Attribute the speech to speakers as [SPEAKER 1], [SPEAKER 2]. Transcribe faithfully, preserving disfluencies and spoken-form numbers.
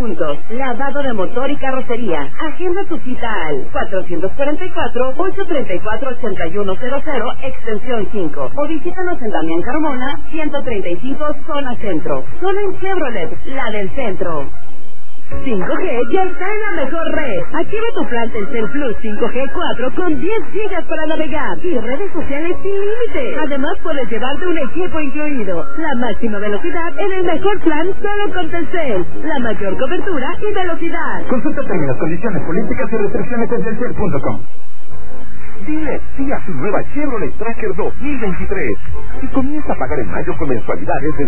[SPEAKER 1] puntos. Lavado de motor y carrocería. Agenda tu cita al cuatrocientos cuarenta y cuatro, ochocientos treinta y cuatro, ochenta y uno cero cero, extensión cinco. O visítanos en Damián Carmona, ciento treinta y cinco, zona centro. Solo en Chevrolet, la del centro. cinco G ya está en la mejor red. Activa tu plan Telcel Plus cinco G cuatro con diez gigas para navegar y redes sociales sin límite. Además puedes llevarte un equipo incluido. La máxima velocidad en el mejor plan solo con Telcel. La mayor cobertura y velocidad.
[SPEAKER 2] Consulta términos, condiciones, políticas y restricciones en telcel punto com. Dile sí a su nueva Chevrolet Tracker dos mil veintitrés y comienza a pagar en mayo con mensualidades de